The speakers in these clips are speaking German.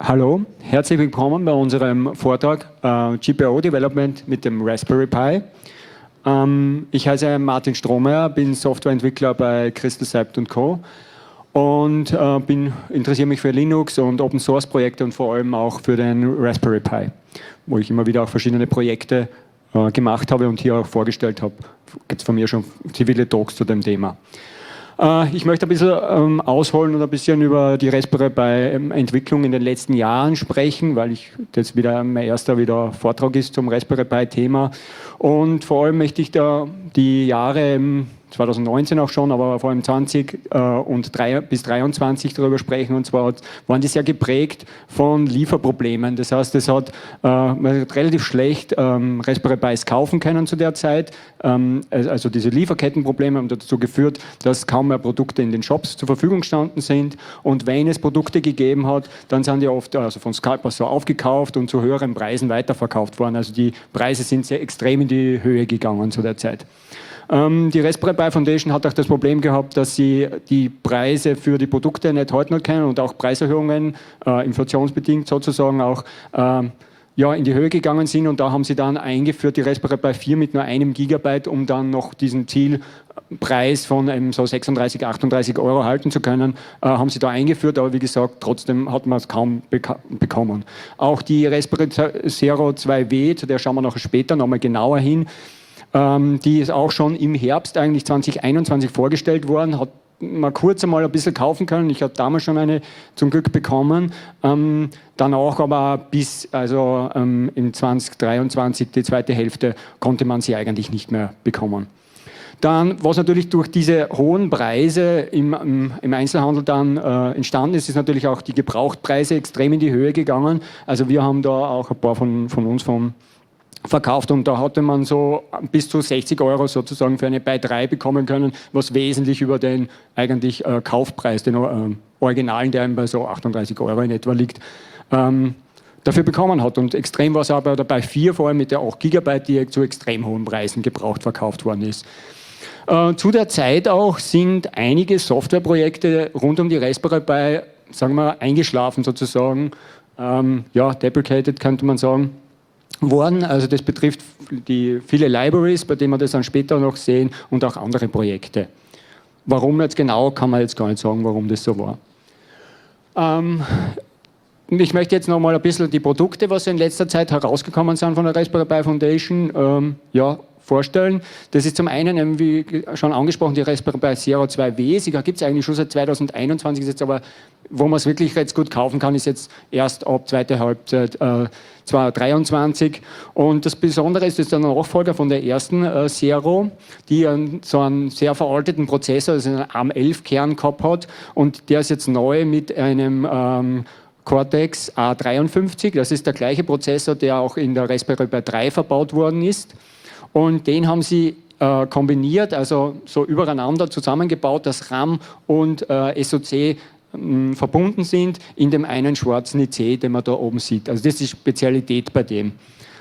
Hallo, herzlich willkommen bei unserem Vortrag GPIO Development mit dem Raspberry Pi. Ich heiße Martin Strohmeier, bin Softwareentwickler bei Crystal Co. und interessiere mich für Linux und Open Source Projekte und vor allem auch für den Raspberry Pi, wo ich immer wieder auch verschiedene Projekte gemacht habe und hier auch vorgestellt habe. Gibt es von mir schon viele Talks zu dem Thema. Ich möchte ein bisschen ausholen und ein bisschen über die Raspberry Pi Entwicklung in den letzten Jahren sprechen, weil das wieder mein erster Vortrag ist zum Raspberry Pi Thema. Und vor allem möchte ich da die Jahre 2019 auch schon, aber vor allem 20 und bis 23 darüber sprechen. Und zwar waren die sehr geprägt von Lieferproblemen. Das heißt, man hat relativ schlecht Raspberry Pis kaufen können zu der Zeit. Also diese Lieferkettenprobleme haben dazu geführt, dass kaum mehr Produkte in den Shops zur Verfügung gestanden sind. Und wenn es Produkte gegeben hat, dann sind die oft von Scalpers so aufgekauft und zu höheren Preisen weiterverkauft worden. Also die Preise sind sehr extrem in die Höhe gegangen zu der Zeit. Die Raspberry Pi Foundation hat auch das Problem gehabt, dass sie die Preise für die Produkte nicht halten können und auch Preiserhöhungen, inflationsbedingt sozusagen auch in die Höhe gegangen sind. Und da haben sie dann eingeführt, die Raspberry Pi 4 mit nur 1 Gigabyte, um dann noch diesen Zielpreis von so 36, 38 Euro halten zu können, haben sie da eingeführt. Aber wie gesagt, trotzdem hat man es kaum bekommen. Auch die Raspberry Zero 2W, zu der schauen wir nachher später nochmal genauer hin, die ist auch schon im Herbst eigentlich 2021 vorgestellt worden, hat man kurz einmal ein bisschen kaufen können. Ich habe damals schon eine zum Glück bekommen. Danach aber bis in 2023, die zweite Hälfte, konnte man sie eigentlich nicht mehr bekommen. Dann, was natürlich durch diese hohen Preise im Einzelhandel dann entstanden ist, ist natürlich auch die Gebrauchtpreise extrem in die Höhe gegangen. Also wir haben da auch ein paar von uns verkauft und da hatte man so bis zu 60 Euro sozusagen für eine Pi 3 bekommen können, was wesentlich über den eigentlich Kaufpreis, den Originalen, der bei so 38 Euro in etwa liegt, dafür bekommen hat. Und extrem war es aber bei Pi 4, vor allem mit der 8 Gigabyte, die zu extrem hohen Preisen gebraucht verkauft worden ist. Zu der Zeit auch sind einige Softwareprojekte rund um die Raspberry Pi, sagen wir, eingeschlafen sozusagen, deprecated könnte man sagen, worden. Also das betrifft viele Libraries, bei denen wir das dann später noch sehen, und auch andere Projekte. Warum jetzt genau, kann man jetzt gar nicht sagen, warum das so war. Ich möchte jetzt noch mal ein bisschen die Produkte, was in letzter Zeit herausgekommen sind von der Raspberry Pi Foundation, vorstellen. Das ist zum einen, wie schon angesprochen, die Raspberry Pi Zero 2W. Sie gibt es eigentlich schon seit 2021, ist jetzt aber, wo man es wirklich jetzt gut kaufen kann, ist jetzt erst ab zweite Halbzeit 2023. Und das Besondere ist, das ist der Nachfolger von der ersten Zero, die so einen sehr veralteten Prozessor, also einen ARM11-Kern gehabt hat. Und der ist jetzt neu mit einem Cortex A53. Das ist der gleiche Prozessor, der auch in der Raspberry Pi 3 verbaut worden ist. Und den haben sie kombiniert, also so übereinander zusammengebaut, dass RAM und SoC verbunden sind in dem einen schwarzen IC, den man da oben sieht. Also das ist die Spezialität bei dem.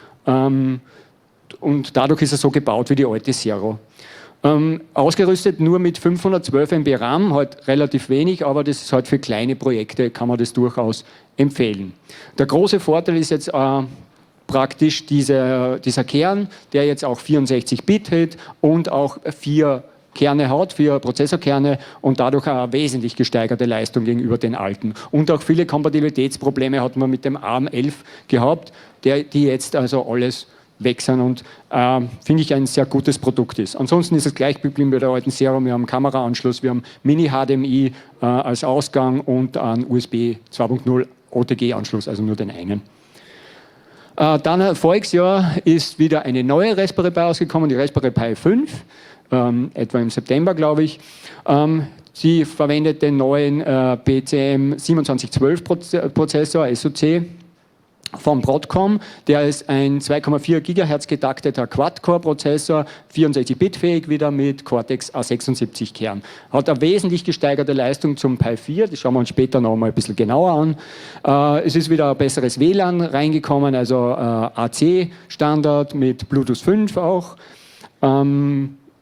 Und dadurch ist er so gebaut wie die alte Zero. Ausgerüstet nur mit 512 MB RAM, halt relativ wenig, aber das ist halt für kleine Projekte, kann man das durchaus empfehlen. Der große Vorteil ist jetzt praktisch dieser Kern, der jetzt auch 64-Bit hat und auch 4 Kerne hat, 4 Prozessorkerne und dadurch eine wesentlich gesteigerte Leistung gegenüber den alten. Und auch viele Kompatibilitätsprobleme hat man mit dem ARM11 gehabt, die jetzt also alles weg sind und finde ich ein sehr gutes Produkt ist. Ansonsten ist es gleich geblieben bei der alten Zero. Wir haben einen Kameraanschluss, wir haben Mini-HDMI als Ausgang und einen USB 2.0 OTG-Anschluss, also nur den einen. Dann voriges Jahr ist wieder eine neue Raspberry Pi ausgekommen, die Raspberry Pi 5, etwa im September, glaube ich. Sie verwendet den neuen PCM 2712 Prozessor, SoC, vom Broadcom. Der ist ein 2,4 GHz getakteter Quad-Core-Prozessor, 64-Bit-fähig wieder mit Cortex A76-Kern. Hat eine wesentlich gesteigerte Leistung zum Pi 4, das schauen wir uns später noch mal ein bisschen genauer an. Es ist wieder ein besseres WLAN reingekommen, also AC-Standard mit Bluetooth 5 auch.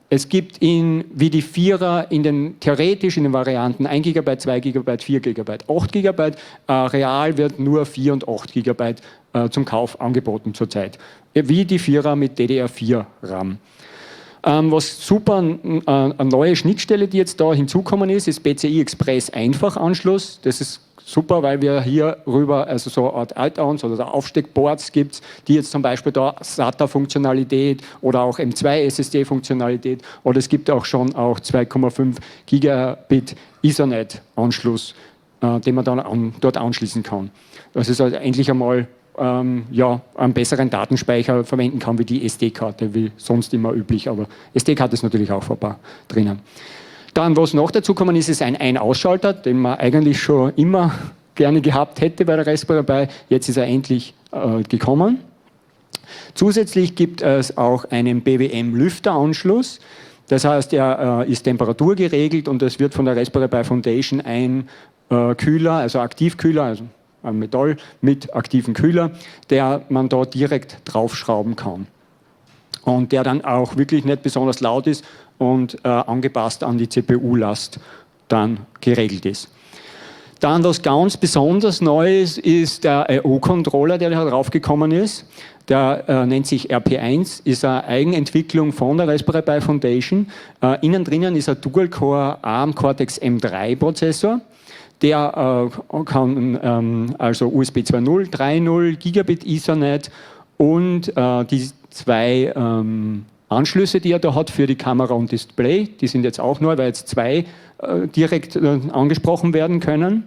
Es gibt wie die Vierer theoretisch in den Varianten 1 GB, 2 GB, 4 GB, 8 GB. Real wird nur 4 und 8 GB zum Kauf angeboten zurzeit. Wie die Vierer mit DDR4 RAM. Was super, eine neue Schnittstelle, die jetzt da hinzukommen ist PCI Express Einfachanschluss. Das ist super, weil wir hier rüber, also so eine Art Add-ons oder Aufsteckboards gibt, die jetzt zum Beispiel da SATA-Funktionalität oder auch M2-SSD-Funktionalität oder es gibt auch schon 2,5 Gigabit Ethernet-Anschluss, den man dann dort anschließen kann. Das ist also endlich einmal einen besseren Datenspeicher verwenden kann wie die SD-Karte, wie sonst immer üblich, aber SD-Karte ist natürlich auch drinnen. Dann, was noch dazu kommen ist, ist ein Ein-Ausschalter, den man eigentlich schon immer gerne gehabt hätte bei der Raspberry Pi. Jetzt ist er endlich gekommen. Zusätzlich gibt es auch einen BWM-Lüfteranschluss. Das heißt, er ist temperaturgeregelt und es wird von der Raspberry Pi Foundation ein Kühler, also Aktivkühler, also ein Metall mit aktiven Kühler, der man da direkt draufschrauben kann. Und der dann auch wirklich nicht besonders laut ist und angepasst an die CPU-Last dann geregelt ist. Dann, was ganz besonders Neues ist der I/O-Controller, der da draufgekommen ist. Der nennt sich RP1, ist eine Eigenentwicklung von der Raspberry Pi Foundation. Innen drinnen ist ein Dual-Core ARM Cortex M3-Prozessor. Der kann also USB 2.0, 3.0, Gigabit Ethernet und die 2 Anschlüsse, die er da hat für die Kamera und Display, die sind jetzt auch neu, weil jetzt 2 direkt angesprochen werden können.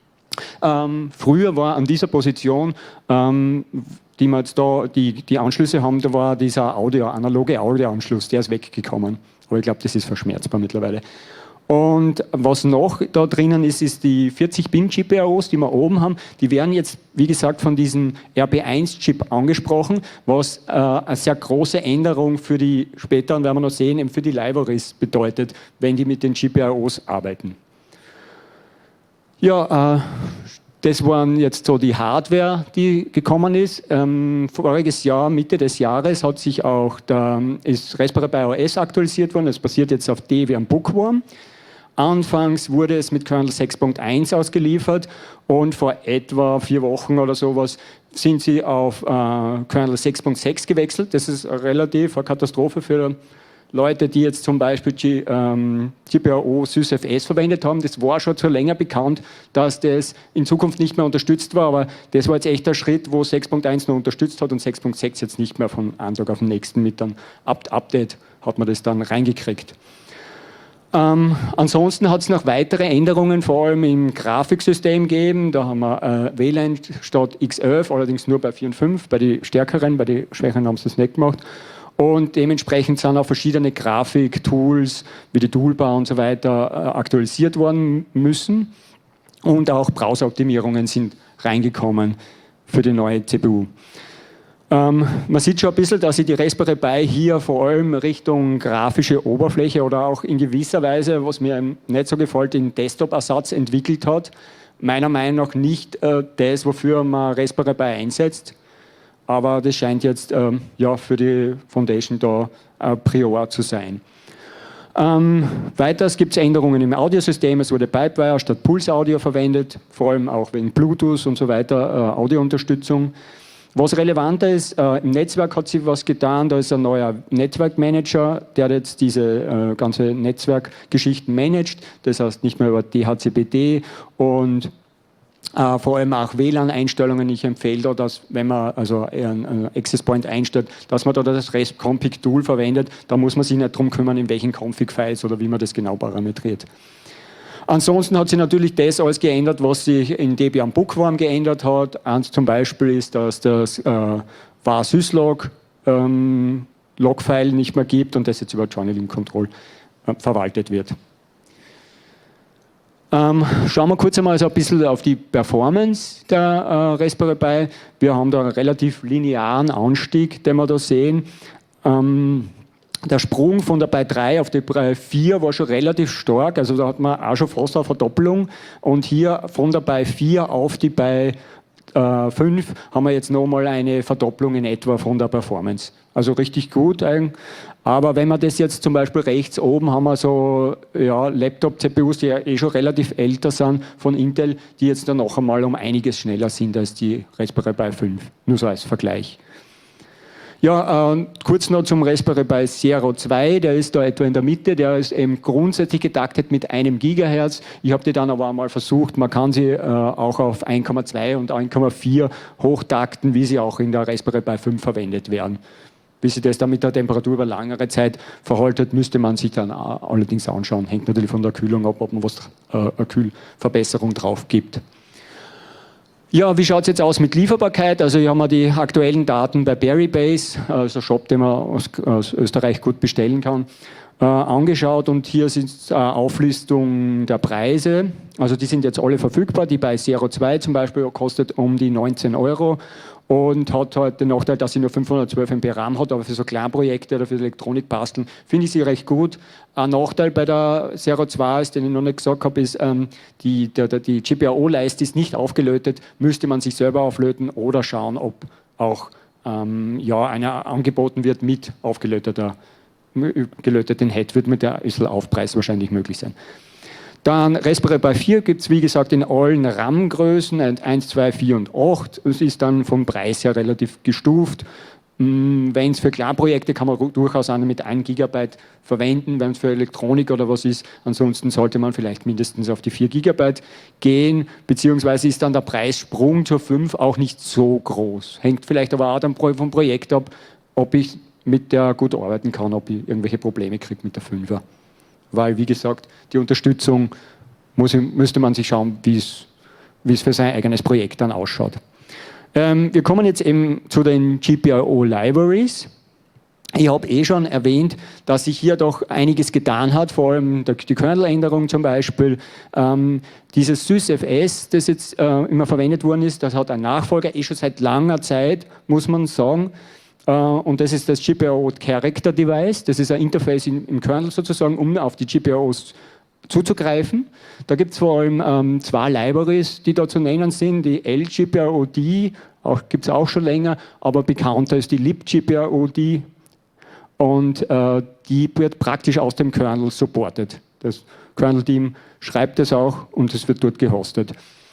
Früher war an dieser Position, die wir jetzt da, die Anschlüsse haben, da war dieser analoge Audioanschluss, der ist weggekommen. Aber ich glaube, das ist verschmerzbar mittlerweile. Und was noch da drinnen ist, ist die 40-Pin-GPIOs, die wir oben haben. Die werden jetzt, wie gesagt, von diesem RP1-Chip angesprochen, was eine sehr große Änderung für die, später werden wir noch sehen, eben für die Libraries bedeutet, wenn die mit den GPIOs arbeiten. Ja, das waren jetzt so die Hardware, die gekommen ist. Voriges Jahr, Mitte des Jahres, ist Raspberry Pi OS aktualisiert worden. Das basiert jetzt auf Debian Bookworm. Anfangs wurde es mit Kernel 6.1 ausgeliefert und vor etwa 4 Wochen oder sowas sind sie auf Kernel 6.6 gewechselt. Das ist relativ eine Katastrophe für Leute, die jetzt zum Beispiel GPIO SysFS verwendet haben. Das war schon zu länger bekannt, dass das in Zukunft nicht mehr unterstützt war, aber das war jetzt echt der Schritt, wo 6.1 noch unterstützt hat und 6.6 jetzt nicht mehr von einem Tag auf den nächsten mit einem Update hat man das dann reingekriegt. Ansonsten hat es noch weitere Änderungen, vor allem im Grafiksystem gegeben. Da haben wir WLAN statt X11, allerdings nur bei 4 und 5, bei den stärkeren, bei den schwächeren haben sie das nicht gemacht. Und dementsprechend sind auch verschiedene Grafik-Tools wie die Toolbar und so weiter aktualisiert worden müssen. Und auch Browser-Optimierungen sind reingekommen für die neue CPU. Man sieht schon ein bisschen, dass sich die Raspberry Pi hier vor allem Richtung grafische Oberfläche oder auch in gewisser Weise, was mir nicht so gefällt, den Desktop-Ersatz entwickelt hat. Meiner Meinung nach nicht das, wofür man Raspberry Pi einsetzt. Aber das scheint jetzt für die Foundation da prior zu sein. Weiters gibt es Änderungen im Audiosystem. Es wurde Pipewire statt Pulse Audio verwendet, vor allem auch wegen Bluetooth und so weiter, Audiounterstützung. Was relevanter ist, im Netzwerk hat sich was getan. Da ist ein neuer Netzwerkmanager, der jetzt diese ganze Netzwerkgeschichten managt. Das heißt nicht mehr über DHCP und vor allem auch WLAN-Einstellungen. Ich empfehle da, dass wenn man also einen Access Point einstellt, dass man da das REST-Config-Tool verwendet. Da muss man sich nicht darum kümmern, in welchen Config-Files oder wie man das genau parametriert. Ansonsten hat sich natürlich das alles geändert, was sich in Debian Bookworm geändert hat. Eins zum Beispiel ist, dass das var-syslog Logfile nicht mehr gibt und das jetzt über Journaling Control verwaltet wird. Schauen wir kurz einmal so ein bisschen auf die Performance der Raspberry Pi. Wir haben da einen relativ linearen Anstieg, den wir da sehen. Der Sprung von der Pi 3 auf die Pi 4 war schon relativ stark, also da hat man auch schon fast eine Verdoppelung. Und hier von der Pi 4 auf die Pi 5 haben wir jetzt nochmal eine Verdopplung in etwa von der Performance. Also richtig gut. Aber wenn wir das jetzt zum Beispiel rechts oben haben wir so ja, Laptop-CPUs, die ja eh schon relativ älter sind von Intel, die jetzt dann noch einmal um einiges schneller sind als die Raspberry Pi 5. Nur so als Vergleich. Ja, kurz noch zum Raspberry Pi Zero 2, der ist da etwa in der Mitte, der ist eben grundsätzlich getaktet mit 1 Gigahertz. Ich habe die dann aber einmal versucht, man kann sie auch auf 1,2 und 1,4 hochtakten, wie sie auch in der Raspberry Pi 5 verwendet werden. Wie sich das dann mit der Temperatur über längere Zeit verhaltet, müsste man sich dann allerdings anschauen. Hängt natürlich von der Kühlung ab, ob man was eine Kühlverbesserung drauf gibt. Ja, wie schaut es jetzt aus mit Lieferbarkeit? Also hier haben wir die aktuellen Daten bei Berrybase, also Shop, den man aus Österreich gut bestellen kann, angeschaut und hier ist Auflistung der Preise. Also die sind jetzt alle verfügbar. Die bei Zero 2 zum Beispiel kostet um die 19 € und hat halt den Nachteil, dass sie nur 512 MB RAM hat, aber für so Kleinprojekte oder für Elektronik basteln finde ich sie recht gut. Ein Nachteil bei der Zero 2 ist, den ich noch nicht gesagt habe, ist, die GPIO-Leiste ist nicht aufgelötet, müsste man sich selber auflöten oder schauen, ob auch ja, einer angeboten wird mit gelöteten Head, wird mit der Aufpreis wahrscheinlich möglich sein. Dann Raspberry Pi 4 gibt es, wie gesagt, in allen RAM-Größen, 1, 2, 4 und 8. Es ist dann vom Preis her relativ gestuft. Wenn es für Kleinprojekte kann man durchaus eine mit 1 GB verwenden, wenn es für Elektronik oder was ist. Ansonsten sollte man vielleicht mindestens auf die 4 GB gehen, beziehungsweise ist dann der Preissprung zur 5 auch nicht so groß. Hängt vielleicht aber auch dann vom Projekt ab, ob ich mit der gut arbeiten kann, ob ich irgendwelche Probleme kriege mit der 5er. Weil, wie gesagt, die Unterstützung müsste man sich schauen, wie es für sein eigenes Projekt dann ausschaut. Wir kommen jetzt eben zu den GPIO-Libraries. Ich habe eh schon erwähnt, dass sich hier doch einiges getan hat, vor allem die Kernel-Änderung zum Beispiel. Dieses SysFS, das jetzt immer verwendet worden ist, das hat einen Nachfolger, eh schon seit langer Zeit, muss man sagen. Und das ist das GPIO Character Device, das ist ein Interface im Kernel sozusagen, um auf die GPIOs zuzugreifen. Da gibt es vor allem 2 Libraries, die da zu nennen sind, die LGPIOD, gibt es auch schon länger, aber bekannter ist die libGPIOD und die wird praktisch aus dem Kernel supported. Das Kernel-Team schreibt es auch und es wird dort gehostet.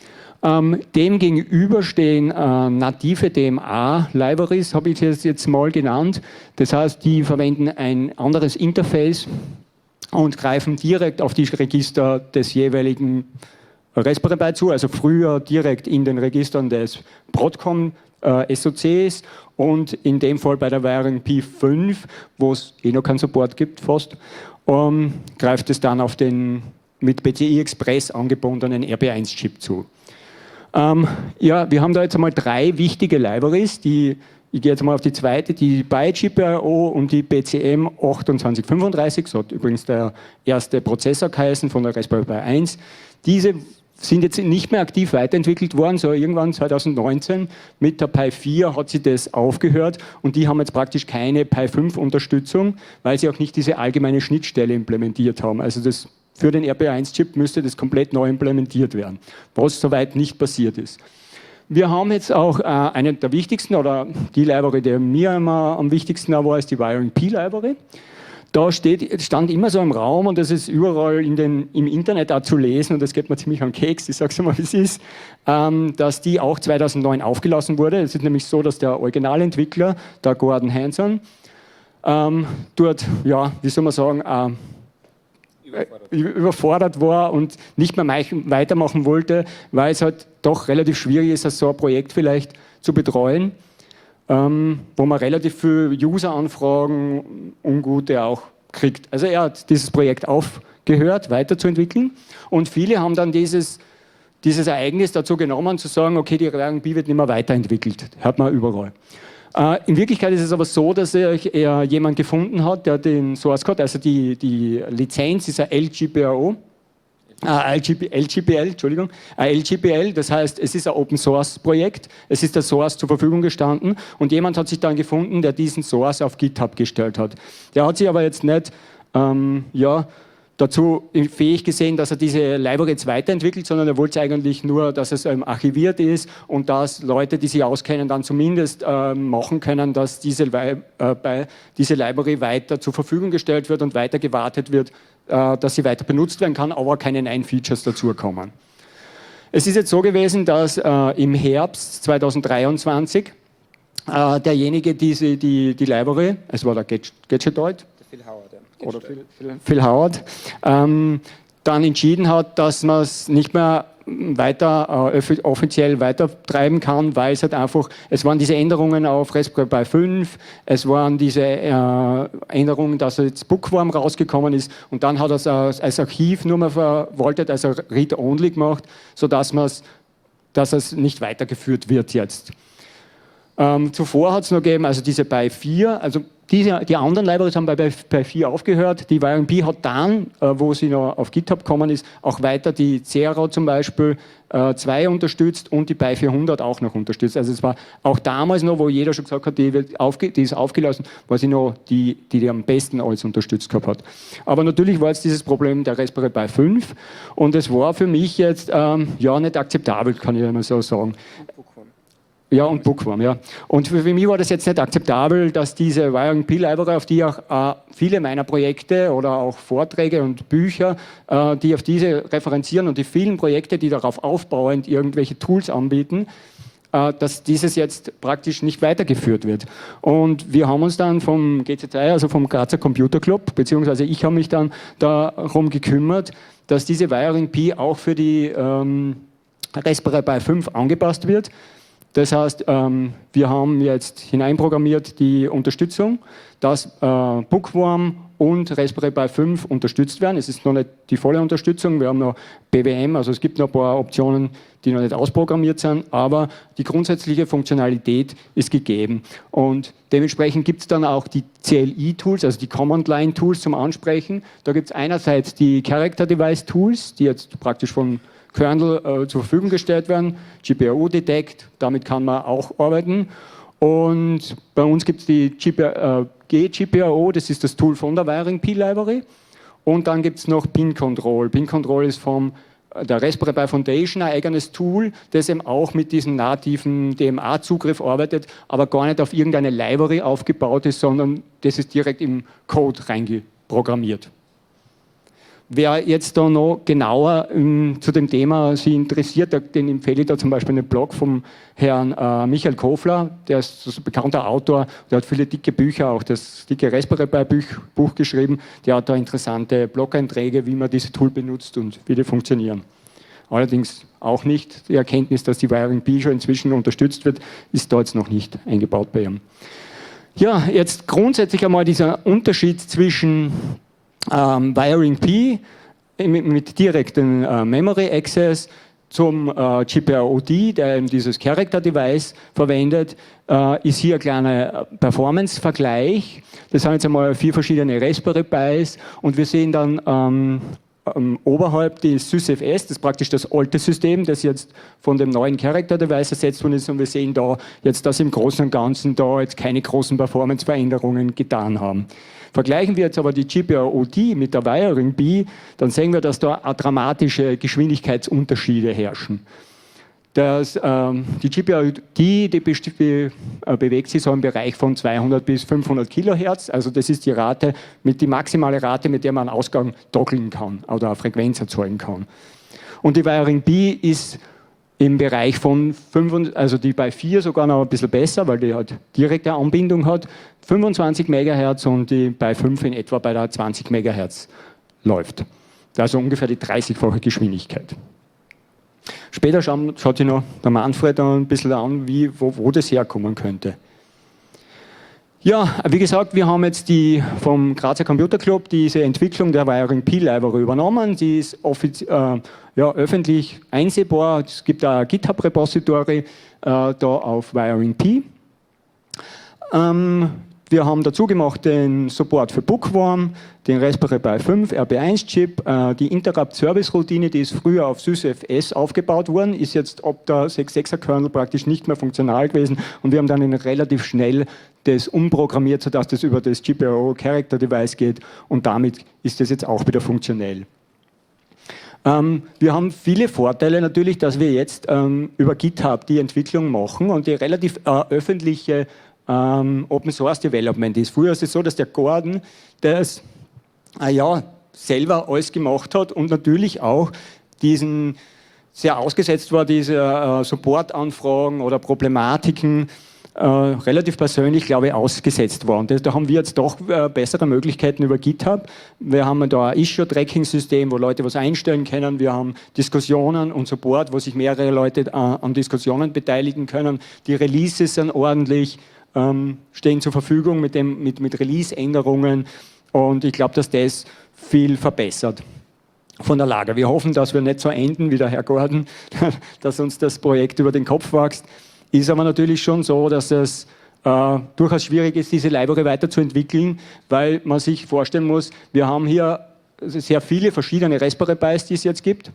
Dem gegenüber stehen native DMA-Libraries, habe ich das jetzt mal genannt. Das heißt, die verwenden ein anderes Interface und greifen direkt auf die Register des jeweiligen Raspberry Pi zu, also früher direkt in den Registern des Broadcom SoCs und in dem Fall bei der Variant Pi 5, wo es eh noch keinen Support gibt fast, greift es dann auf den mit PCI Express angebundenen RP1-Chip zu. Ja, wir haben da jetzt einmal 3 wichtige Libraries, ich gehe jetzt mal auf die zweite, die BiGPIO und die BCM 2835, so hat übrigens der erste Prozessor geheißen von der Raspberry Pi 1. Diese sind jetzt nicht mehr aktiv weiterentwickelt worden, so irgendwann 2019 mit der Pi 4 hat sie das aufgehört und die haben jetzt praktisch keine Pi 5 Unterstützung, weil sie auch nicht diese allgemeine Schnittstelle implementiert haben. Also das für den RP1-Chip müsste das komplett neu implementiert werden, was soweit nicht passiert ist. Wir haben jetzt auch eine der wichtigsten, oder die Library, die mir immer am wichtigsten war, ist die Variant Pi Library. Da stand immer so im Raum und das ist überall im Internet auch zu lesen und das geht mir ziemlich am Keks, ich sage es mal, wie es ist, dass die auch 2009 aufgelassen wurde. Es ist nämlich so, dass der Originalentwickler, der Gordon Hanson, dort, ja, wie soll man sagen, überfordert war und nicht mehr weitermachen wollte, weil es halt doch relativ schwierig ist, so ein Projekt vielleicht zu betreuen, wo man relativ viele User-Anfragen, ungute auch kriegt. Also er hat dieses Projekt aufgehört, weiterzuentwickeln und viele haben dann dieses Ereignis dazu genommen, zu sagen, okay, die Variant Pi wird nicht mehr weiterentwickelt, hört man überall. In Wirklichkeit ist es aber so, dass er jemand gefunden hat, der den Source Code, also die Lizenz ist ein LGPL, das heißt, es ist ein Open Source Projekt, es ist der Source zur Verfügung gestanden und jemand hat sich dann gefunden, der diesen Source auf GitHub gestellt hat. Der hat sich aber jetzt nicht dazu fähig gesehen, dass er diese Library jetzt weiterentwickelt, sondern er wollte eigentlich nur, dass es archiviert ist und dass Leute, die sich auskennen, dann zumindest machen können, dass diese Library weiter zur Verfügung gestellt wird und weiter gewartet wird, dass sie weiter benutzt werden kann, aber keine neuen Features dazukommen. Es ist jetzt so gewesen, dass im Herbst 2023 derjenige, die Library, es war der Gadgetoid, Phil Howard, ja. oder Phil Howard, dann entschieden hat, dass man es nicht mehr weiter offiziell weitertreiben kann, weil es halt einfach, es waren diese Änderungen auf Raspberry Pi 5, es waren diese Änderungen, dass jetzt Bookworm rausgekommen ist und dann hat er es als Archiv nur mehr verwaltet, also Read-Only gemacht, sodass es nicht weitergeführt wird jetzt. Zuvor hat es noch gegeben, also diese Pi 4, also die anderen Libraries haben bei Pi 4 aufgehört. Die YRMP hat dann, wo sie noch auf GitHub gekommen ist, auch weiter die Xero zum Beispiel 2 unterstützt und die Pi 400 auch noch unterstützt. Also es war auch damals noch, wo jeder schon gesagt hat, die ist aufgelassen, war sie noch die am besten alles unterstützt gehabt hat. Aber natürlich war jetzt dieses Problem der Raspberry Pi 5 und es war für mich jetzt ja nicht akzeptabel, kann ich immer so sagen. Ja, und Bookworm, ja. Und für mich war das jetzt nicht akzeptabel, dass diese YRMP-Library, auf die auch viele meiner Projekte oder auch Vorträge und Bücher, die auf diese referenzieren und die vielen Projekte, die darauf aufbauend irgendwelche Tools anbieten, dass dieses jetzt praktisch nicht weitergeführt wird. Und wir haben uns dann vom GCC, also vom Grazer Computer Club, beziehungsweise ich habe mich dann darum gekümmert, dass diese YRMP auch für die Raspberry Pi 5 angepasst wird. Das heißt, wir haben jetzt hineinprogrammiert die Unterstützung, dass Bookworm und Raspberry Pi 5 unterstützt werden. Es ist noch nicht die volle Unterstützung, wir haben noch BWM, also es gibt noch ein paar Optionen, die noch nicht ausprogrammiert sind, aber die grundsätzliche Funktionalität ist gegeben. Und dementsprechend gibt es dann auch die CLI-Tools, also die Command-Line-Tools zum Ansprechen. Da gibt es einerseits die Character-Device-Tools, die jetzt praktisch von Kernel zur Verfügung gestellt werden, GPIO Detect, damit kann man auch arbeiten. Und bei uns gibt es die GPIO, das ist das Tool von der YRMP-Library. Und dann gibt es noch Pin Control. Pin Control ist von der Raspberry Pi Foundation ein eigenes Tool, das eben auch mit diesem nativen DMA-Zugriff arbeitet, aber gar nicht auf irgendeine Library aufgebaut ist, sondern das ist direkt im Code reingeprogrammiert. Wer jetzt da noch genauer zu dem Thema sich interessiert, den empfehle ich da zum Beispiel einen Blog vom Herrn Michael Kofler, der ist ein bekannter Autor, der hat viele dicke Bücher, auch das dicke Raspberry Pi Buch geschrieben, der hat da interessante Blog-Einträge, wie man diese Tool benutzt und wie die funktionieren. Allerdings auch nicht die Erkenntnis, dass die YRMP schon inzwischen unterstützt wird, ist da jetzt noch nicht eingebaut bei ihm. Ja, jetzt grundsätzlich einmal dieser Unterschied zwischen YRMP mit direktem Memory Access zum GPIO-D, der eben dieses Character Device verwendet, ist hier ein kleiner Performance-Vergleich. Das sind jetzt einmal 4 verschiedene Raspberry Pis und wir sehen dann oberhalb die SysFS, das ist praktisch das alte System, das jetzt von dem neuen Character Device ersetzt worden ist und wir sehen da jetzt, dass im Großen und Ganzen da jetzt keine großen Performance-Veränderungen getan haben. Vergleichen wir jetzt aber die GPIO-D mit der YRMP, dann sehen wir, dass da dramatische Geschwindigkeitsunterschiede herrschen. Die GPIO-D bewegt sich so im Bereich von 200 bis 500 Kilohertz, also das ist die Rate, die maximale Rate, mit der man einen Ausgang toggeln kann oder eine Frequenz erzeugen kann. Und die YRMP ist im Bereich von 25, also die bei 4 sogar noch ein bisschen besser, weil die halt direkte Anbindung hat, 25 MHz und die bei 5 in etwa bei der 20 MHz läuft. Also ungefähr die 30-fache Geschwindigkeit. Später schaut sich noch der Manfred ein bisschen an, wo das herkommen könnte. Ja, wie gesagt, wir haben jetzt vom Grazer Computer Club diese Entwicklung der YRMP-Library übernommen. Die ist öffentlich einsehbar. Es gibt ein GitHub-Repository da auf YRMP. Wir haben dazu gemacht den Support für Bookworm, den Raspberry Pi 5 RB1-Chip, die Interrupt-Service-Routine, die ist früher auf SysFS aufgebaut worden, ist jetzt ob der 6.6er-Kernel praktisch nicht mehr funktional gewesen und wir haben dann relativ schnell das umprogrammiert, sodass das über das GPIO Character Device geht und damit ist das jetzt auch wieder funktionell. Wir haben viele Vorteile natürlich, dass wir jetzt über GitHub die Entwicklung machen und die relativ öffentliche Open Source Development ist. Früher ist es so, dass der Gordon das selber alles gemacht hat und natürlich auch diesen sehr ausgesetzt war, diese Supportanfragen oder Problematiken relativ persönlich, glaube ich, ausgesetzt war. Und da haben wir jetzt doch bessere Möglichkeiten über GitHub. Wir haben da ein Issue-Tracking-System, wo Leute was einstellen können. Wir haben Diskussionen und Support, wo sich mehrere Leute an Diskussionen beteiligen können. Die Releases sind ordentlich, stehen zur Verfügung mit Release-Änderungen. Und ich glaube, dass das viel verbessert von der Lage. Wir hoffen, dass wir nicht so enden wie der Herr Gordon, dass uns das Projekt über den Kopf wächst. Ist aber natürlich schon so, dass es durchaus schwierig ist, diese Library weiterzuentwickeln, weil man sich vorstellen muss, wir haben hier sehr viele verschiedene Raspberry Pis, die es jetzt gibt.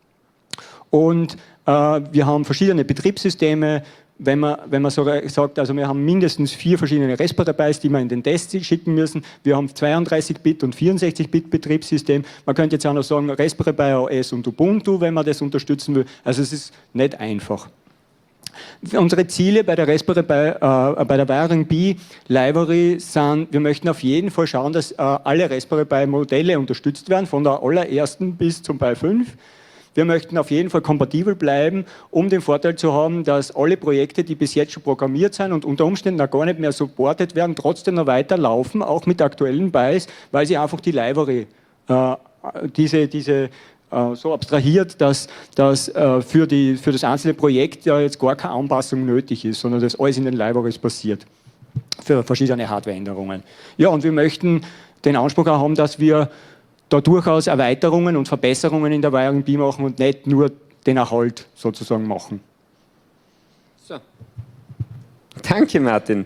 Und wir haben verschiedene Betriebssysteme. Wenn man so sagt, also wir haben mindestens 4 verschiedene Raspberry Pis, die wir in den Test schicken müssen. Wir haben 32-Bit und 64-Bit Betriebssystem. Man könnte jetzt auch noch sagen, Raspberry Pi OS und Ubuntu, wenn man das unterstützen will. Also es ist nicht einfach. Unsere Ziele bei der Raspberry Pi, bei der Wiring Pi Library sind, wir möchten auf jeden Fall schauen, dass alle Raspberry Pi Modelle unterstützt werden, von der allerersten bis zum Pi 5. Wir möchten auf jeden Fall kompatibel bleiben, um den Vorteil zu haben, dass alle Projekte, die bis jetzt schon programmiert sind und unter Umständen noch gar nicht mehr supported werden, trotzdem noch weiterlaufen, auch mit aktuellen Pis, weil sie einfach die Library, so abstrahiert, dass für das einzelne Projekt ja jetzt gar keine Anpassung nötig ist, sondern dass alles in den Libraries passiert für verschiedene Hardwareänderungen. Ja, und wir möchten den Anspruch auch haben, dass wir da durchaus Erweiterungen und Verbesserungen in der Wiring Pi machen und nicht nur den Erhalt sozusagen machen. So. Danke, Martin.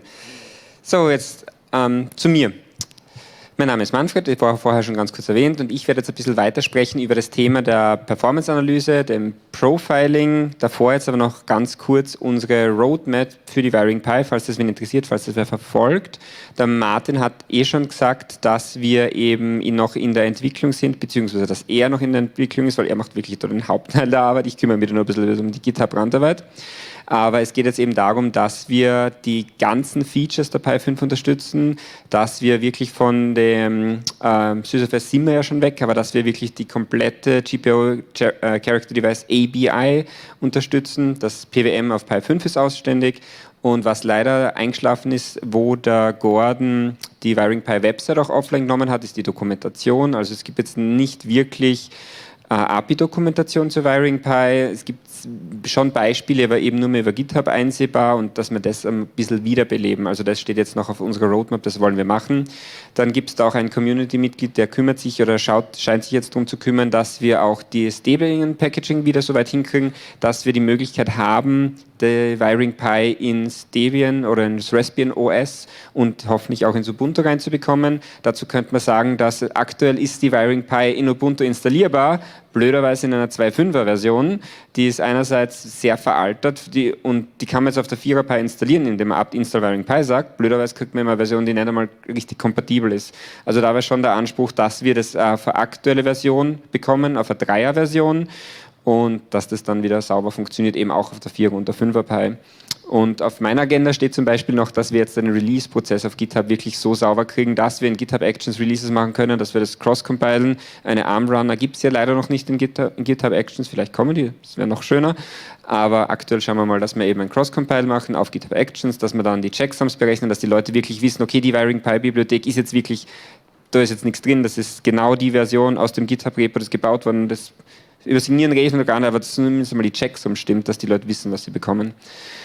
So, jetzt zu mir. Mein Name ist Manfred, ich war vorher schon ganz kurz erwähnt und ich werde jetzt ein bisschen weitersprechen über das Thema der Performance-Analyse, dem Profiling, davor jetzt aber noch ganz kurz unsere Roadmap für die Wiring Pi, falls das wen interessiert, falls das wer verfolgt. Der Martin hat schon gesagt, dass wir eben noch in der Entwicklung sind, beziehungsweise dass er noch in der Entwicklung ist, weil er macht wirklich den Hauptteil der Arbeit, ich kümmere mich nur ein bisschen um die GitHub-Randarbeit. Aber es geht jetzt eben darum, dass wir die ganzen Features der Pi 5 unterstützen, dass wir wirklich von dem SysFS sind wir ja schon weg, aber dass wir wirklich die komplette GPIO Character Device ABI unterstützen. Das PWM auf Pi 5 ist ausständig. Und was leider eingeschlafen ist, wo der Gordon die Wiring Pi Website auch offline genommen hat, ist die Dokumentation. Also es gibt jetzt nicht wirklich API-Dokumentation zur Wiring Pi. Es gibt schon Beispiele, aber eben nur mehr über GitHub einsehbar und dass wir das ein bisschen wiederbeleben. Also das steht jetzt noch auf unserer Roadmap, das wollen wir machen. Dann gibt es da auch ein Community-Mitglied, der kümmert sich oder scheint sich jetzt darum zu kümmern, dass wir auch das Debian-Packaging wieder so weit hinkriegen, dass wir die Möglichkeit haben, die Wiring Pi ins Debian oder ins Raspbian OS und hoffentlich auch ins Ubuntu reinzubekommen. Dazu könnte man sagen, dass aktuell ist die Wiring Pi in Ubuntu installierbar, blöderweise in einer 2.5er Version. Die ist einerseits sehr veraltet und die kann man jetzt auf der 4er Pi installieren, indem man apt install Wiring Pi sagt. Blöderweise kriegt man immer eine Version, die nicht einmal richtig kompatibel ist. Also da wäre schon der Anspruch, dass wir das auf eine aktuelle Version bekommen, auf eine 3er Version und dass das dann wieder sauber funktioniert, eben auch auf der 4er und der 5er Pi. Und auf meiner Agenda steht zum Beispiel noch, dass wir jetzt den Release-Prozess auf GitHub wirklich so sauber kriegen, dass wir in GitHub Actions Releases machen können, dass wir das cross-compilen. Eine ARM-Runner gibt es ja leider noch nicht in GitHub Actions, vielleicht kommen die, das wäre noch schöner. Aber aktuell schauen wir mal, dass wir eben ein Cross-Compile machen auf GitHub Actions, dass wir dann die Checksums berechnen, dass die Leute wirklich wissen, okay, die Wiring Pi-Bibliothek ist jetzt wirklich, da ist jetzt nichts drin, das ist genau die Version aus dem GitHub-Repo, das gebaut worden, das über Signieren reden wir gar nicht, aber dass zumindest mal die Checksum stimmt, dass die Leute wissen, was sie bekommen.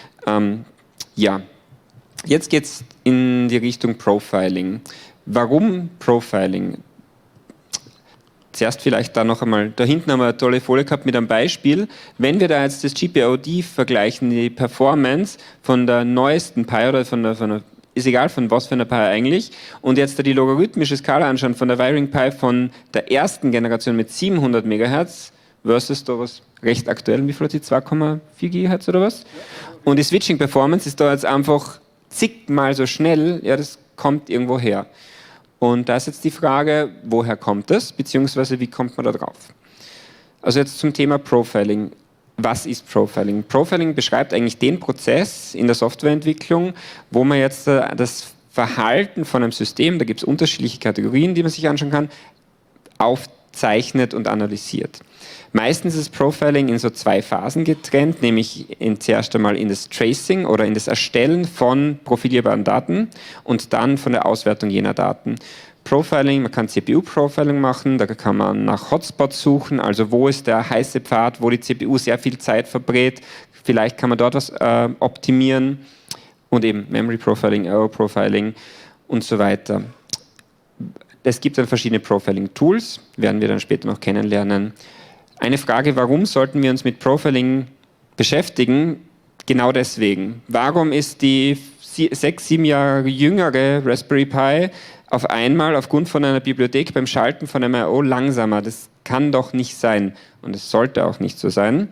Ja, jetzt geht es in die Richtung Profiling. Warum Profiling? Zuerst vielleicht da noch einmal, da hinten haben wir eine tolle Folie gehabt mit einem Beispiel. Wenn wir da jetzt das GPIO vergleichen, die Performance von der neuesten Pi oder von der ist egal von was für einer Pi eigentlich, und jetzt da die logarithmische Skala anschauen von der Wiring Pi von der ersten Generation mit 700 MHz versus da was recht aktuell, wie viel hat die, 2,4 GHz oder was? Und die Switching Performance ist da jetzt einfach zigmal so schnell, ja, das kommt irgendwo her. Und da ist jetzt die Frage, woher kommt das, beziehungsweise wie kommt man da drauf? Also jetzt zum Thema Profiling. Was ist Profiling? Profiling beschreibt eigentlich den Prozess in der Softwareentwicklung, wo man jetzt das Verhalten von einem System, da gibt es unterschiedliche Kategorien, die man sich anschauen kann, aufzeichnet und analysiert. Meistens ist Profiling in so 2 Phasen getrennt, nämlich zuerst einmal in das Tracing oder in das Erstellen von profilierbaren Daten und dann von der Auswertung jener Daten. Profiling, man kann CPU-Profiling machen, da kann man nach Hotspots suchen, also wo ist der heiße Pfad, wo die CPU sehr viel Zeit verbrät, vielleicht kann man dort was optimieren, und eben Memory Profiling, Error Profiling und so weiter. Es gibt dann verschiedene Profiling-Tools, werden wir dann später noch kennenlernen. Eine Frage, warum sollten wir uns mit Profiling beschäftigen? Genau deswegen. Warum ist die 6-7 Jahre jüngere Raspberry Pi auf einmal aufgrund von einer Bibliothek beim Schalten von einem I/O langsamer? Das kann doch nicht sein, und es sollte auch nicht so sein.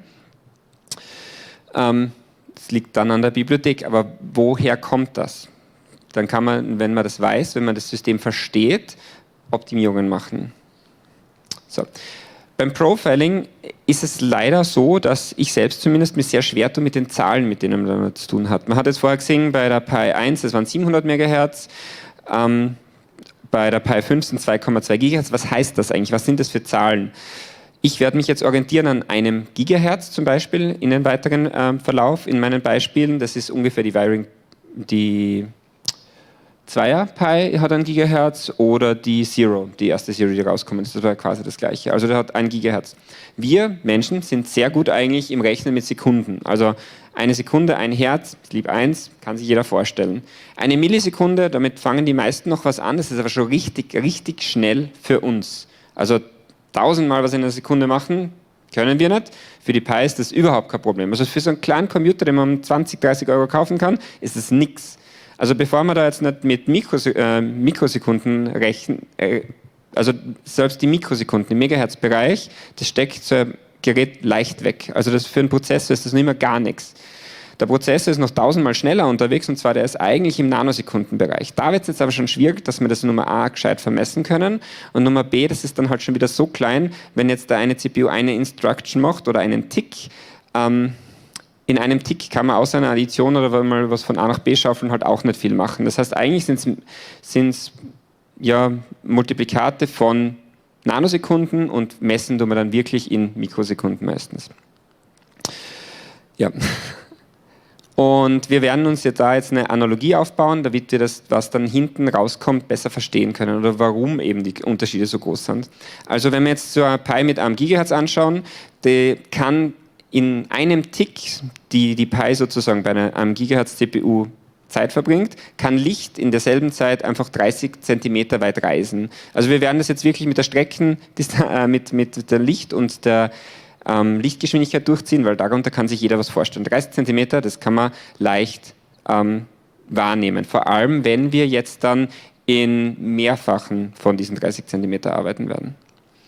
Das liegt dann an der Bibliothek, aber woher kommt das? Dann kann man, wenn man das weiß, wenn man das System versteht, Optimierungen machen. So. Beim Profiling ist es leider so, dass ich selbst zumindest mir sehr schwer tue mit den Zahlen, mit denen man damit zu tun hat. Man hat jetzt vorher gesehen, bei der Pi 1, das waren 700 MHz, bei der Pi 5 sind 2,2 GHz. Was heißt das eigentlich? Was sind das für Zahlen? Ich werde mich jetzt orientieren an einem Gigahertz zum Beispiel in den weiteren Verlauf, in meinen Beispielen. Das ist ungefähr die Wiring, die 2er Pi hat 1 Gigahertz oder die Zero, die erste Zero, die rauskommt. Das war quasi das Gleiche. Also der hat 1 Gigahertz. Wir Menschen sind sehr gut eigentlich im Rechnen mit Sekunden. Also eine Sekunde, 1 Hertz, lieb 1, kann sich jeder vorstellen. Eine Millisekunde, damit fangen die meisten noch was an. Das ist aber schon richtig, richtig schnell für uns. Also 1000-mal was in einer Sekunde machen, können wir nicht. Für die Pi ist das überhaupt kein Problem. Also für so einen kleinen Computer, den man um 20, 30 Euro kaufen kann, ist das nichts. Also bevor man da jetzt nicht mit Mikrosekunden rechnen, also selbst die Mikrosekunden im Megahertz-Bereich, das steckt so ein Gerät leicht weg. Also das für einen Prozessor ist das nicht mehr gar nichts. Der Prozessor ist noch 1000-mal schneller unterwegs, und zwar der ist eigentlich im Nanosekundenbereich. Da wird es jetzt aber schon schwierig, dass wir das Nummer A gescheit vermessen können, und Nummer B, das ist dann halt schon wieder so klein, wenn jetzt da eine CPU eine Instruction macht oder einen Tick, in einem Tick kann man außer einer Addition oder wenn man was von A nach B schaufeln halt auch nicht viel machen. Das heißt, eigentlich sind es ja Multiplikate von Nanosekunden, und messen tun wir dann wirklich in Mikrosekunden meistens. Ja. Und wir werden uns jetzt eine Analogie aufbauen, damit wir das, was dann hinten rauskommt, besser verstehen können oder warum eben die Unterschiede so groß sind. Also wenn wir jetzt so eine Pi mit einem Gigahertz anschauen, die kann in einem Tick, die Pi sozusagen bei einem Gigahertz CPU Zeit verbringt, kann Licht in derselben Zeit einfach 30 Zentimeter weit reisen. Also wir werden das jetzt wirklich mit der mit der Licht und der Lichtgeschwindigkeit durchziehen, weil darunter kann sich jeder was vorstellen. 30 Zentimeter, das kann man leicht wahrnehmen. Vor allem, wenn wir jetzt dann in Mehrfachen von diesen 30 Zentimeter arbeiten werden.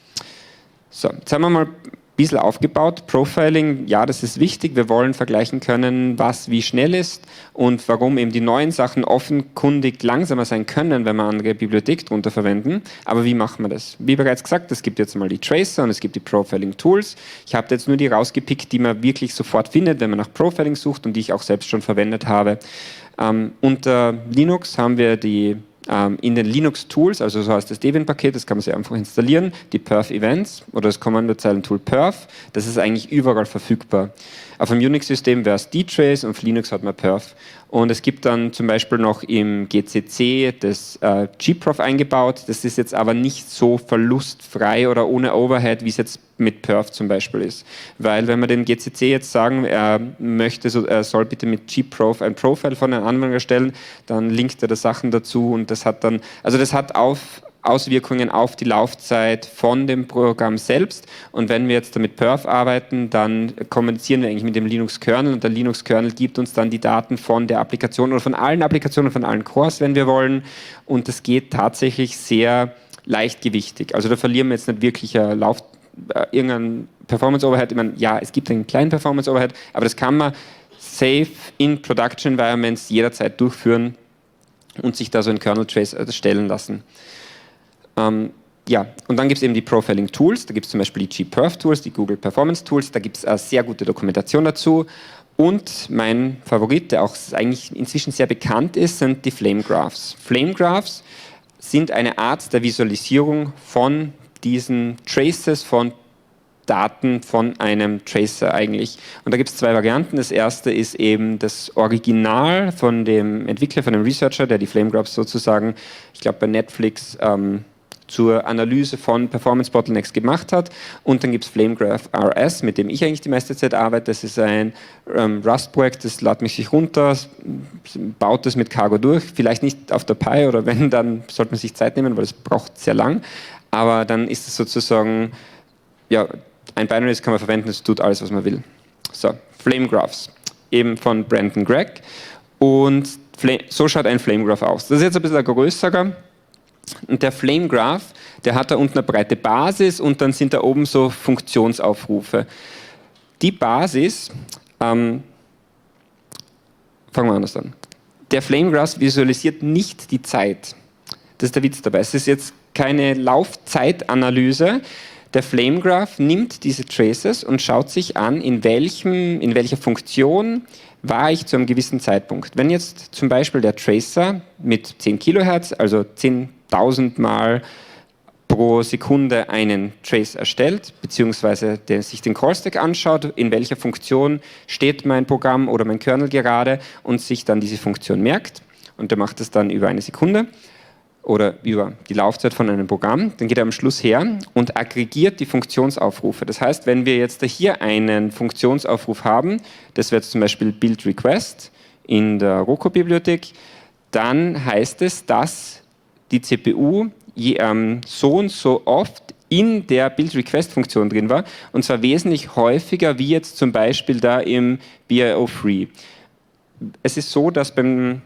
So, jetzt haben wir mal ein bisschen aufgebaut. Profiling, ja, das ist wichtig. Wir wollen vergleichen können, was wie schnell ist und warum eben die neuen Sachen offenkundig langsamer sein können, wenn wir andere Bibliothek drunter verwenden. Aber wie machen wir das? Wie bereits gesagt, es gibt jetzt mal die Tracer und es gibt die Profiling-Tools. Ich habe jetzt nur die rausgepickt, die man wirklich sofort findet, wenn man nach Profiling sucht und die ich auch selbst schon verwendet habe. Unter Linux haben wir die in den Linux-Tools, also so heißt das Debian-Paket, das kann man sich einfach installieren, die Perf-Events oder das Kommandozeilen-Tool Perf, das ist eigentlich überall verfügbar. Auf einem Unix-System wäre es dtrace und auf Linux hat man Perf. Und es gibt dann zum Beispiel noch im GCC das gprof eingebaut, das ist jetzt aber nicht so verlustfrei oder ohne Overhead, wie es jetzt mit Perf zum Beispiel ist. Weil wenn wir dem GCC jetzt sagen, er soll bitte mit gprof ein Profile von einem Anwender erstellen, dann linkt er da Sachen dazu und das hat dann, also das hat Auswirkungen auf die Laufzeit von dem Programm selbst. Und wenn wir jetzt damit Perf arbeiten, dann kommunizieren wir eigentlich mit dem Linux-Kernel und der Linux-Kernel gibt uns dann die Daten von der Applikation oder von allen Applikationen, von allen Cores, wenn wir wollen. Und das geht tatsächlich sehr leichtgewichtig. Also da verlieren wir jetzt nicht wirklich irgendeinen Performance-Overhead. Ich meine, ja, es gibt einen kleinen Performance-Overhead, aber das kann man safe in Production Environments jederzeit durchführen und sich da so ein Kernel-Trace erstellen lassen. Ja, und dann gibt es eben die Profiling-Tools, da gibt es zum Beispiel die gperf-Tools, die Google Performance-Tools, da gibt es eine sehr gute Dokumentation dazu. Und mein Favorit, der auch eigentlich inzwischen sehr bekannt ist, sind die Flame Graphs. Flame Graphs sind eine Art der Visualisierung von diesen Traces, von Daten von einem Tracer eigentlich. Und da gibt es zwei Varianten. Das erste ist eben das Original von dem Entwickler, von dem Researcher, der die Flame Graphs sozusagen, ich glaube bei Netflix, zur Analyse von Performance Bottlenecks gemacht hat. Und dann gibt es FlameGraph RS, mit dem ich eigentlich die meiste Zeit arbeite. Das ist ein Rust-Projekt, das lädt mich sich runter, baut das mit Cargo durch. Vielleicht nicht auf der Pi oder wenn, dann sollte man sich Zeit nehmen, weil es braucht sehr lang. Aber dann ist es sozusagen, ja, ein Binary, das kann man verwenden, das tut alles, was man will. So, Flame Graphs, eben von Brandon Gregg. Und so schaut ein Flame Graph aus. Das ist jetzt ein bisschen größerer. Und der Flame Graph, der hat da unten eine breite Basis und dann sind da oben so Funktionsaufrufe. Die Basis, fangen wir anders an. Der Flame Graph visualisiert nicht die Zeit. Das ist der Witz dabei. Es ist jetzt keine Laufzeitanalyse. Der Flame Graph nimmt diese Traces und schaut sich an, in welcher Funktion war ich zu einem gewissen Zeitpunkt. Wenn jetzt zum Beispiel der Tracer mit 10 Kilohertz, also 10.000 Mal pro Sekunde einen Trace erstellt, beziehungsweise sich den Call-Stack anschaut, in welcher Funktion steht mein Programm oder mein Kernel gerade und sich dann diese Funktion merkt und der macht das dann über eine Sekunde oder über die Laufzeit von einem Programm, dann geht er am Schluss her und aggregiert die Funktionsaufrufe. Das heißt, wenn wir jetzt hier einen Funktionsaufruf haben, das wäre jetzt zum Beispiel Build Request in der Rocco-Bibliothek, dann heißt es, dass die CPU so und so oft in der Build-Request-Funktion drin war, und zwar wesentlich häufiger wie jetzt zum Beispiel da im BIO-Free. Es ist so, dass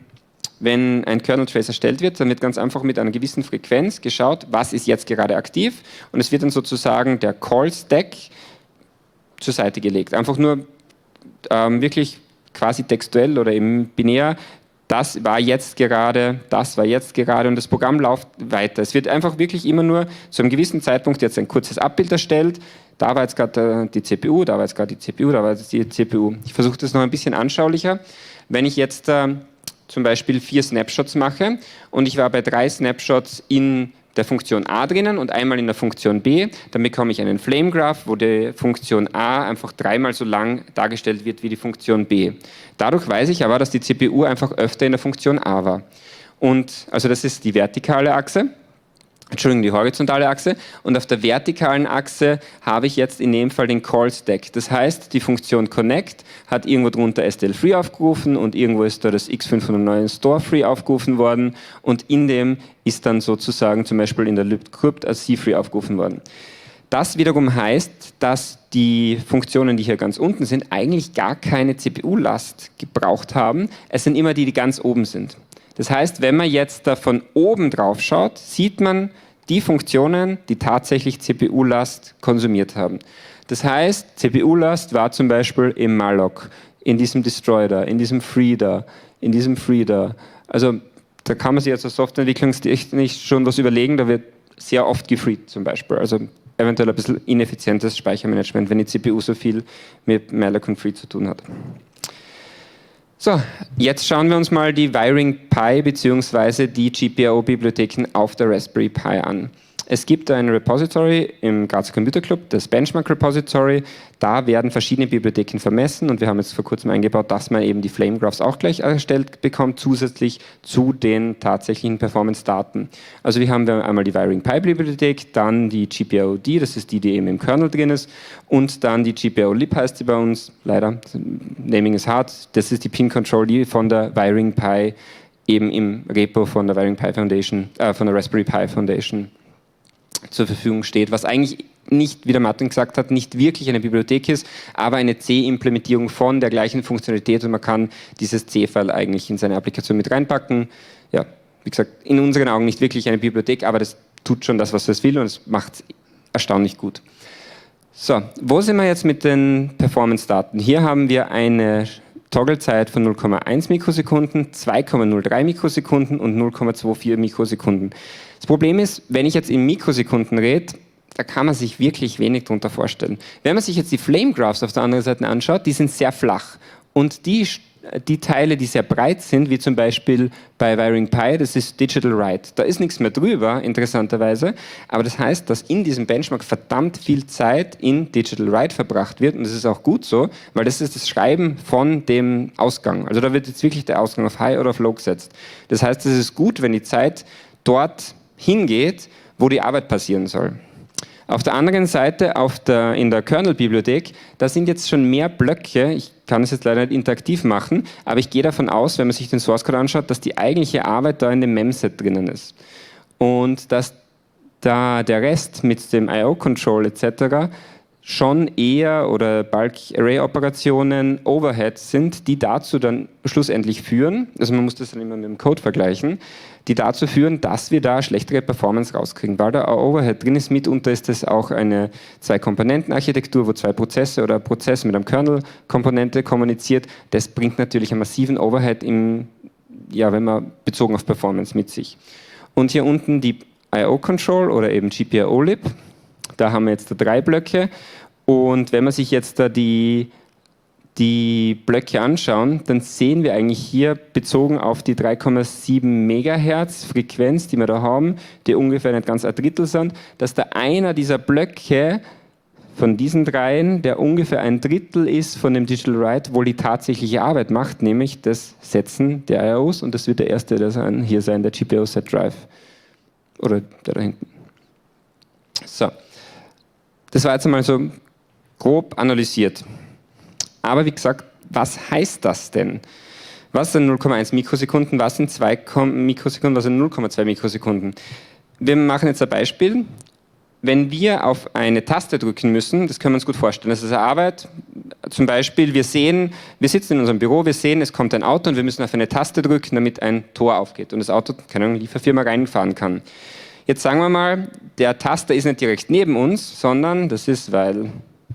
wenn ein Kernel-Trace erstellt wird, dann wird ganz einfach mit einer gewissen Frequenz geschaut, was ist jetzt gerade aktiv, und es wird dann sozusagen der Call-Stack zur Seite gelegt. Einfach nur wirklich quasi textuell oder eben binär, das war jetzt gerade und das Programm läuft weiter. Es wird einfach wirklich immer nur zu einem gewissen Zeitpunkt jetzt ein kurzes Abbild erstellt. Da war jetzt gerade die CPU, da war jetzt gerade die CPU, da war jetzt die CPU. Ich versuche das noch ein bisschen anschaulicher. Wenn ich jetzt zum Beispiel 4 Snapshots mache und ich war bei 3 Snapshots in der Funktion A drinnen und einmal in der Funktion B, dann bekomme ich einen Flame Graph, wo die Funktion A einfach 3-mal so lang dargestellt wird wie die Funktion B. Dadurch weiß ich aber, dass die CPU einfach öfter in der Funktion A war. Und also das ist die vertikale Achse. Entschuldigung, die horizontale Achse, und auf der vertikalen Achse habe ich jetzt in dem Fall den Call-Stack. Das heißt, die Funktion Connect hat irgendwo drunter STL-Free aufgerufen und irgendwo ist da das X509 Store-Free aufgerufen worden und in dem ist dann sozusagen zum Beispiel in der libcrypt als C-Free aufgerufen worden. Das wiederum heißt, dass die Funktionen, die hier ganz unten sind, eigentlich gar keine CPU-Last gebraucht haben. Es sind immer die, die ganz oben sind. Das heißt, wenn man jetzt da von oben drauf schaut, sieht man die Funktionen, die tatsächlich CPU-Last konsumiert haben. Das heißt, CPU-Last war zum Beispiel im malloc, in diesem Destroy da, in diesem Free da, in diesem Free da. Also da kann man sich als Softwareentwicklungstechnik schon was überlegen, da wird sehr oft gefreed zum Beispiel. Also eventuell ein bisschen ineffizientes Speichermanagement, wenn die CPU so viel mit malloc und free zu tun hat. So, jetzt schauen wir uns mal die Wiring Pi bzw. die GPIO-Bibliotheken auf der Raspberry Pi an. Es gibt ein Repository im Grazer Computer Club, das Benchmark Repository. Da werden verschiedene Bibliotheken vermessen und wir haben jetzt vor kurzem eingebaut, dass man eben die Flame Graphs auch gleich erstellt bekommt, zusätzlich zu den tatsächlichen Performance-Daten. Also wir haben einmal die Wiring Pi Bibliothek, dann die GPIO-D, das ist die eben im Kernel drin ist, und dann die GPIO-Lib heißt sie bei uns, leider, Naming is hard, das ist die Pin-Control, die von der Wiring Pi eben im Repo von der Wiring Pi Foundation, von der Raspberry Pi Foundation zur Verfügung steht, was eigentlich nicht, wie der Martin gesagt hat, nicht wirklich eine Bibliothek ist, aber eine C-Implementierung von der gleichen Funktionalität und man kann dieses C-File eigentlich in seine Applikation mit reinpacken. Ja, wie gesagt, in unseren Augen nicht wirklich eine Bibliothek, aber das tut schon das, was es will und es macht es erstaunlich gut. So, wo sind wir jetzt mit den Performance-Daten? Hier haben wir eine Toggle-Zeit von 0,1 Mikrosekunden, 2,03 Mikrosekunden und 0,24 Mikrosekunden. Das Problem ist, wenn ich jetzt in Mikrosekunden rede, da kann man sich wirklich wenig darunter vorstellen. Wenn man sich jetzt die Flame Graphs auf der anderen Seite anschaut, die sind sehr flach. Und die Teile, die sehr breit sind, wie zum Beispiel bei Wiring Pi, das ist Digital Write. Da ist nichts mehr drüber, interessanterweise, aber das heißt, dass in diesem Benchmark verdammt viel Zeit in Digital Write verbracht wird und das ist auch gut so, weil das ist das Schreiben von dem Ausgang. Also da wird jetzt wirklich der Ausgang auf High oder auf Low gesetzt. Das heißt, es ist gut, wenn die Zeit dort hingeht, wo die Arbeit passieren soll. Auf der anderen Seite, in der Kernel-Bibliothek, da sind jetzt schon mehr Blöcke, ich kann es jetzt leider nicht interaktiv machen, aber ich gehe davon aus, wenn man sich den Source-Code anschaut, dass die eigentliche Arbeit da in dem Memset drinnen ist. Und dass da der Rest mit dem I/O-Control etc. schon eher oder Bulk-Array-Operationen Overheads sind, die dazu dann schlussendlich führen, also man muss das dann immer mit dem Code vergleichen, die dazu führen, dass wir da schlechtere Performance rauskriegen, weil da Overhead drin ist. Mitunter ist das auch eine Zwei-Komponenten-Architektur, wo zwei Prozesse oder ein Prozess mit einem Kernel-Komponente kommuniziert. Das bringt natürlich einen massiven Overhead, wenn man bezogen auf Performance mit sich. Und hier unten die I/O-Control oder eben GPIO-Lib. Da haben wir jetzt 3 Blöcke und wenn man sich jetzt da die Blöcke anschauen, dann sehen wir eigentlich hier bezogen auf die 3,7 Megahertz Frequenz, die wir da haben, die ungefähr nicht ganz ein Drittel sind, dass da einer dieser Blöcke von diesen 3, der ungefähr ein Drittel ist von dem Digital Write, wohl die tatsächliche Arbeit macht, nämlich das Setzen der IOs und das wird der erste hier sein, der GPIO Set Drive oder der da hinten. So. Das war jetzt einmal so grob analysiert. Aber wie gesagt, was heißt das denn? Was sind 0,1 Mikrosekunden, was sind 2 Mikrosekunden, was sind 0,2 Mikrosekunden? Wir machen jetzt ein Beispiel. Wenn wir auf eine Taste drücken müssen, das können wir uns gut vorstellen, das ist eine Arbeit, zum Beispiel wir sitzen in unserem Büro, wir sehen, es kommt ein Auto und wir müssen auf eine Taste drücken, damit ein Tor aufgeht und das Auto, keine Ahnung, Lieferfirma reinfahren kann. Jetzt sagen wir mal, der Taster ist nicht direkt neben uns, sondern das ist, weil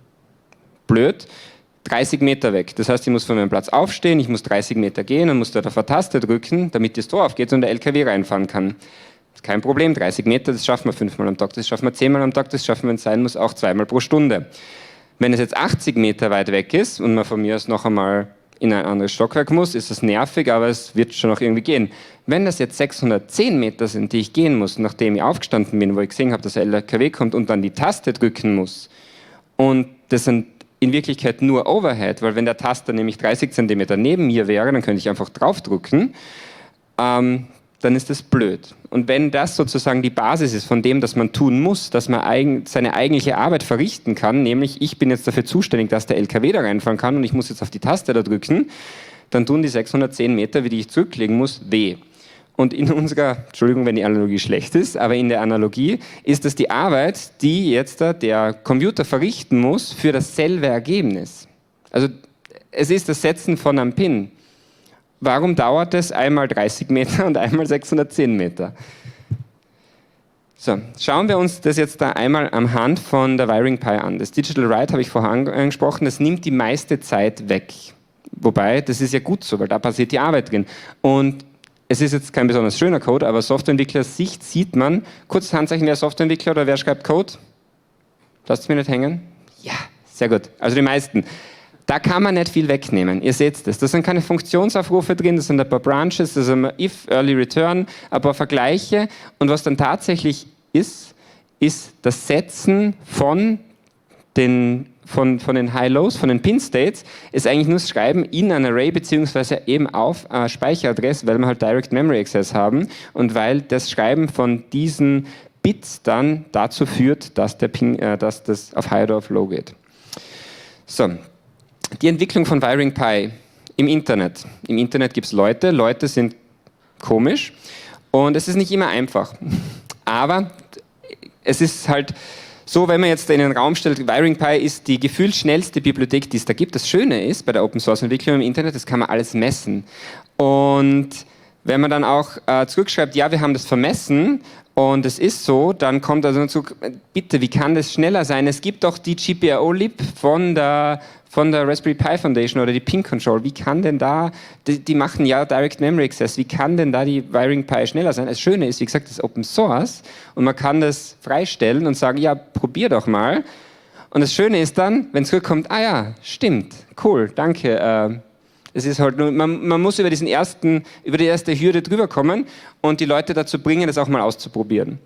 blöd, 30 Meter weg. Das heißt, ich muss von meinem Platz aufstehen, ich muss 30 Meter gehen und muss dort auf eine Taste drücken, damit das Tor aufgeht und der LKW reinfahren kann. Kein Problem, 30 Meter, das schaffen wir 5-mal am Tag, das schaffen wir 10-mal am Tag, das schaffen wir, wenn es sein muss, auch 2-mal pro Stunde. Wenn es jetzt 80 Meter weit weg ist und man von mir aus noch einmal in ein anderes Stockwerk muss, ist das nervig, aber es wird schon noch irgendwie gehen. Wenn das jetzt 610 Meter sind, die ich gehen muss, nachdem ich aufgestanden bin, wo ich gesehen habe, dass der LKW kommt und dann die Taste drücken muss, und das sind in Wirklichkeit nur Overhead, weil wenn der Taster nämlich 30 Zentimeter neben mir wäre, dann könnte ich einfach draufdrücken, dann ist das blöd. Und wenn das sozusagen die Basis ist von dem, dass man tun muss, dass man seine eigentliche Arbeit verrichten kann, nämlich ich bin jetzt dafür zuständig, dass der LKW da reinfahren kann und ich muss jetzt auf die Taste da drücken, dann tun die 610 Meter, wie die ich zurücklegen muss, weh. Und in unserer, Entschuldigung, wenn die Analogie schlecht ist, aber in der Analogie ist das die Arbeit, die jetzt der Computer verrichten muss für dasselbe Ergebnis. Also es ist das Setzen von einem Pin. Warum dauert es einmal 30 Meter und einmal 610 Meter? So, schauen wir uns das jetzt da einmal am Hand von der Wiring Pi an. Das Digital Write habe ich vorher angesprochen, das nimmt die meiste Zeit weg. Wobei, das ist ja gut so, weil da passiert die Arbeit drin. Und es ist jetzt kein besonders schöner Code, aber Softwareentwickler-Sicht sieht man, kurzes Handzeichen, wer Softwareentwickler oder wer schreibt Code? Lasst es mir nicht hängen? Ja, sehr gut. Also die meisten. Da kann man nicht viel wegnehmen. Ihr seht das. Da sind keine Funktionsaufrufe drin, das sind ein paar Branches, das ist ein if, early return, ein paar Vergleiche. Und was dann tatsächlich ist das Setzen von den High-Lows, von den Pin-States, ist eigentlich nur das Schreiben in ein Array beziehungsweise eben auf eine Speicheradresse, weil wir halt Direct Memory Access haben und weil das Schreiben von diesen Bits dann dazu führt, dass das auf High oder auf Low geht. So, die Entwicklung von Wiring Pi im Internet. Im Internet gibt es Leute sind komisch und es ist nicht immer einfach. Aber es ist halt so, wenn man jetzt in den Raum stellt, WiringPi ist die gefühlt schnellste Bibliothek, die es da gibt. Das Schöne ist bei der Open-Source-Entwicklung im Internet, das kann man alles messen. Und wenn man dann auch zurückschreibt, ja, wir haben das vermessen und es ist so, dann kommt also zurück, bitte, wie kann das schneller sein? Es gibt doch die GPIO-Lib von der Raspberry Pi Foundation oder die Pin Control. Wie kann denn da, die machen ja Direct Memory Access, wie kann denn da die WiringPi schneller sein? Das Schöne ist, wie gesagt, das ist Open Source und man kann das freistellen und sagen, ja, probier doch mal. Und das Schöne ist dann, wenn es zurückkommt, ah ja, stimmt, cool, danke. Es ist halt nur, man muss über die erste Hürde drüber kommen und die Leute dazu bringen, das auch mal auszuprobieren.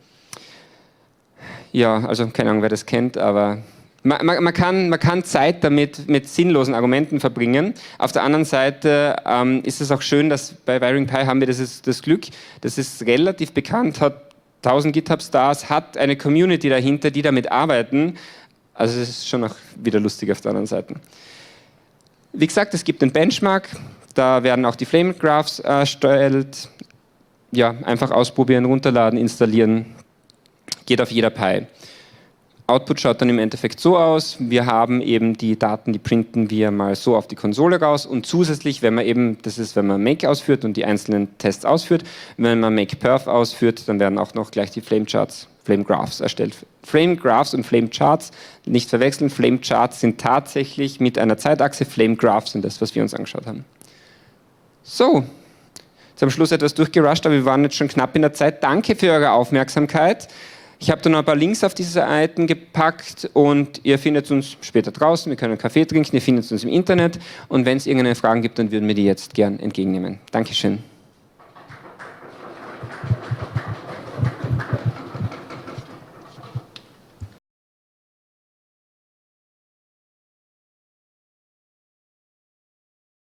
Ja, also keine Ahnung, wer das kennt, aber man kann Zeit damit mit sinnlosen Argumenten verbringen. Auf der anderen Seite ist es auch schön, dass bei WiringPi haben wir das Glück, das ist relativ bekannt, hat 1000 GitHub-Stars, hat eine Community dahinter, die damit arbeiten. Also es ist schon auch wieder lustig auf der anderen Seite. Wie gesagt, es gibt einen Benchmark, da werden auch die Flame Graphs erstellt. Ja, einfach ausprobieren, runterladen, installieren. Geht auf jeder Pi. Output schaut dann im Endeffekt so aus. Wir haben eben die Daten, die printen wir mal so auf die Konsole raus und zusätzlich, wenn man eben, das ist, wenn man Make ausführt und die einzelnen Tests ausführt, wenn man Make Perf ausführt, dann werden auch noch gleich die Flame Graphs erstellt. Flame Graphs und Flame Charts nicht verwechseln. Flame Charts sind tatsächlich mit einer Zeitachse, Flame Graphs sind das, was wir uns angeschaut haben. So, jetzt am Schluss etwas durchgerusht, aber wir waren jetzt schon knapp in der Zeit. Danke für eure Aufmerksamkeit. Ich habe da noch ein paar Links auf diese Seiten gepackt und ihr findet uns später draußen, wir können einen Kaffee trinken, ihr findet uns im Internet und wenn es irgendeine Fragen gibt, dann würden wir die jetzt gern entgegennehmen. Dankeschön.